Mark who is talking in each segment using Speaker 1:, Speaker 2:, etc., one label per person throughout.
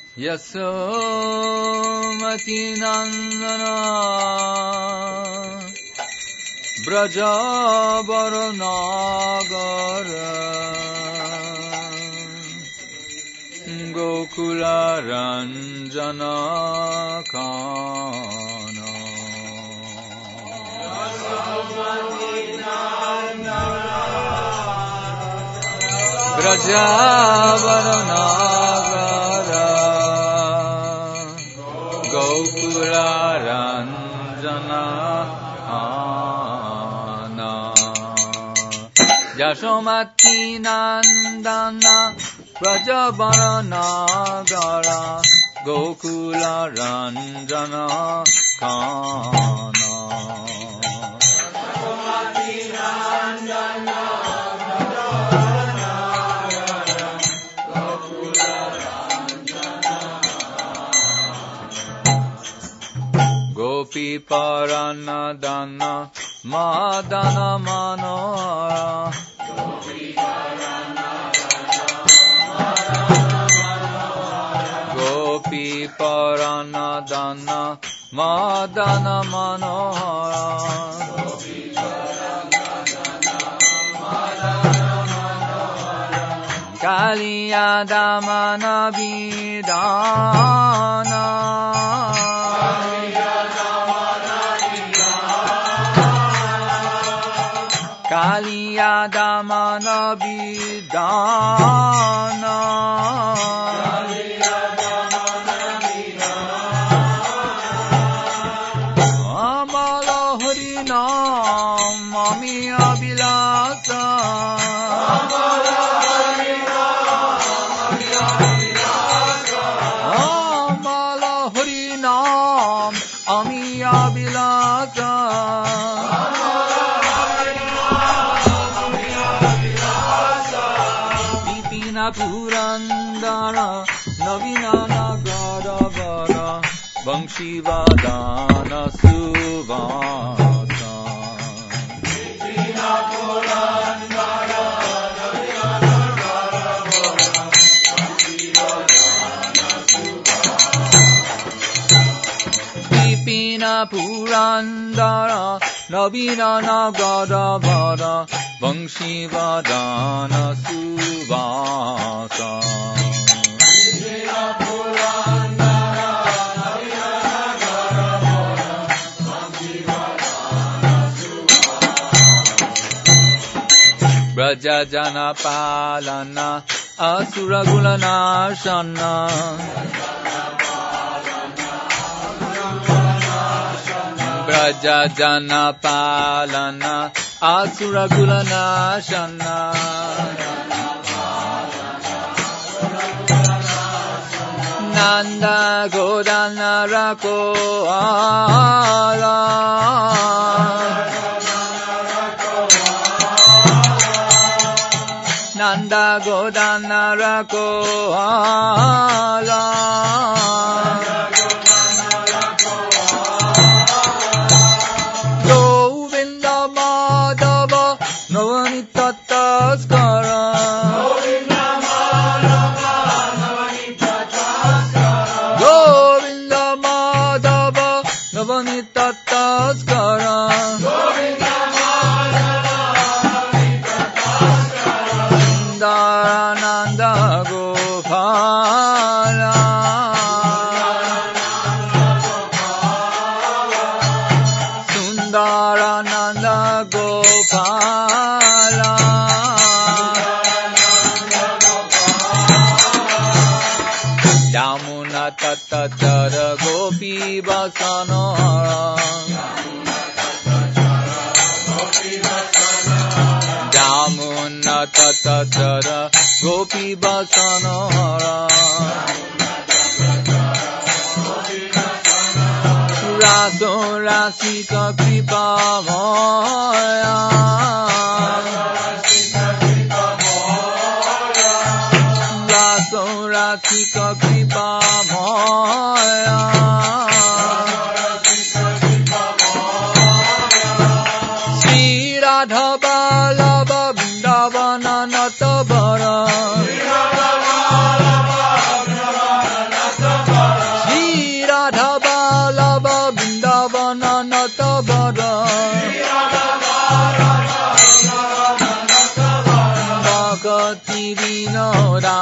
Speaker 1: Yasomati Nandana Brajabaranagara Gokula Ranjana Kana Brajabaranagara Gokula Ranjana Kana Yasomati Nandana Brajabaranagara Gokula Ranjana Kana Gopi Paranadana Madana Manohara Gopi Paranadana Madana Manohara Kaliyadamana Vidana Kaliyadamana Vidana Amala Harinam Ami Abhilasa Amala Harinam Ami Abhilasa Purandara Navinana Gadavara Vanshivadana Suvasa Vipina Purandara Navinana Gadavara Vanshivadana Suvasa Vipina Purandara Navinana Gadavara Vanshivadana Suvasa Brajajana Palana Asuragula Nashana Brajajana Palana Asuragula Nashana Nanda Godana Rako Ala Nanda Godana Rako Ala Govinda Madhava Navanita Taskara Govinda Madhava Navanita Taskara Govinda Madhava Navanita Taskara Govinda Madhava Navanita Taskara Sundarananda Gopala Sundarananda Gopala Yamuna Tatachara Gopi Vasanara Yamuna Tatachara Gopi Vasanara Raso Rasika Kripa Maya Raso Rasika Kripa Maya Sri Radha Balaba Vrindavana Natabara Sri Radha Balaba Vrindavana Natabara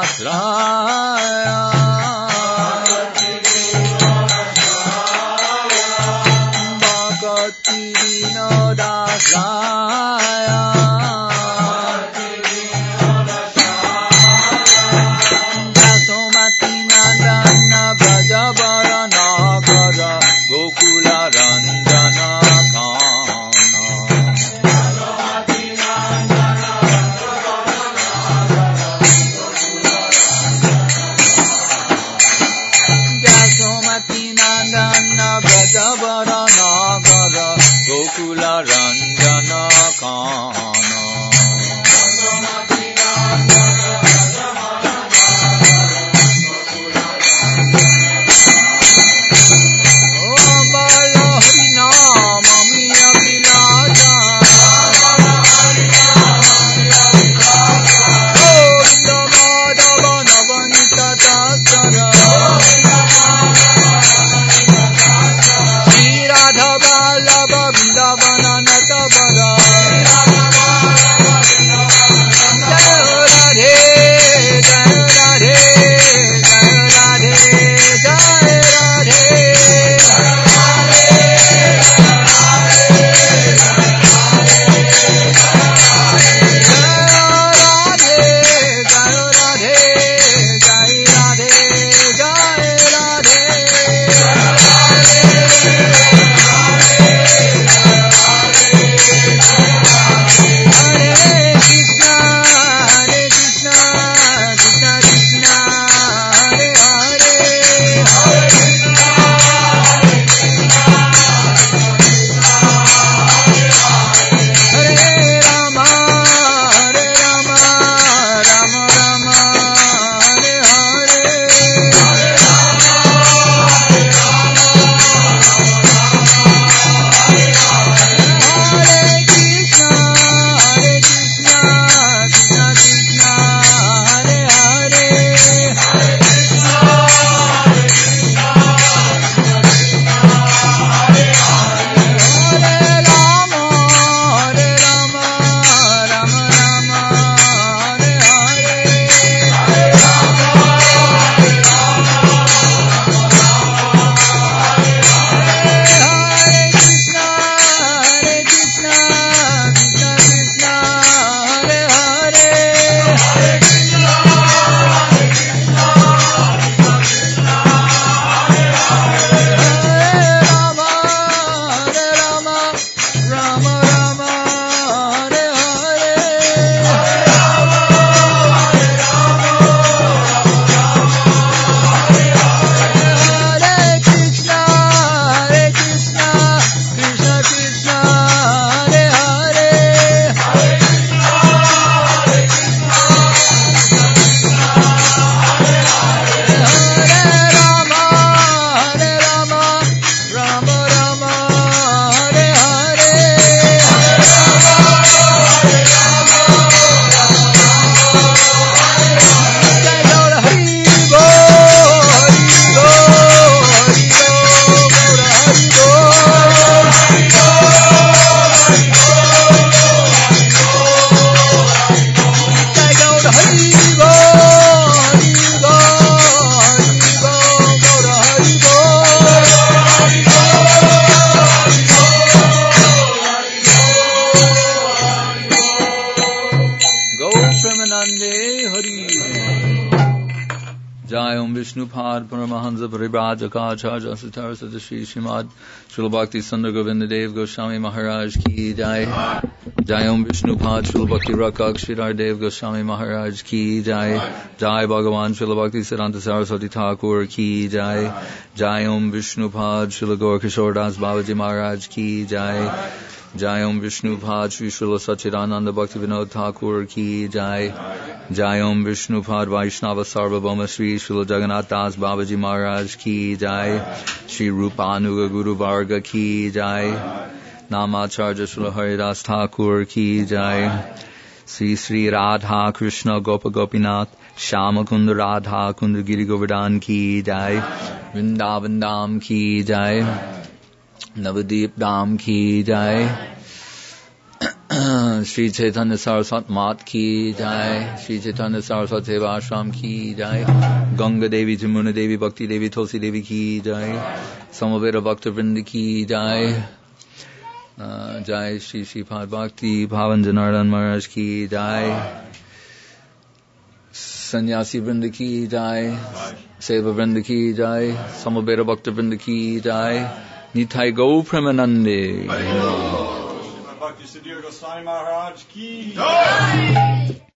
Speaker 1: Vishnupad Paramahansa Paribhajakaacharya Sutara Sadashri Srimad Srila Bhakti Sundar Govinda Dev Goswami Maharaj Ki Jai Jai Om Vishnupad Srila Bhakti Rakak Sridhar Dev Goswami Maharaj Ki Jai Jai Bhagavan Srila Bhakti Siddhanta Saraswati Thakur Ki Jai Jai Om Vishnupad Srila Gaur Kishore Das Babaji Maharaj Ki Jai Jai Om Vishnupad Sri Srila Sachidananda Bhakti Vinod Thakur Ki Jai Jai Om Vishnupad Vaishnava Sarvabhauma Sri Srila Jagannath Das Babaji Maharaj Ki Jai Sri Rupanuga Guru Varga Ki Jai Namacharya Srila Haridas Thakur Ki Jai Sri Sri Radha Krishna Gopa Gopinath Shama Kunda Radha Kunda Giri Govardhan Ki Jai Vrindavan Dham Ki Jai Navadip Dham Ki Jai Shri Chaitanya Saraswati मात की जय, श्री चैतन्य सरस्वती सेवा आश्रम की जय, गंगा देवी जमुना देवी भक्ति देवी तुलसी देवी की जय, समवेत भक्त वृंद की जय, जय श्री श्रीपाद भक्ति भावन जनार्दन महाराज की जय, सन्यासी वृंद की जय, सेवा वृंद की जय, समवेत भक्त वृंद की जय, निताई गौ प्रेमानंदे।
Speaker 2: Bhakti Siddhir Goswami Maharaj ki jai.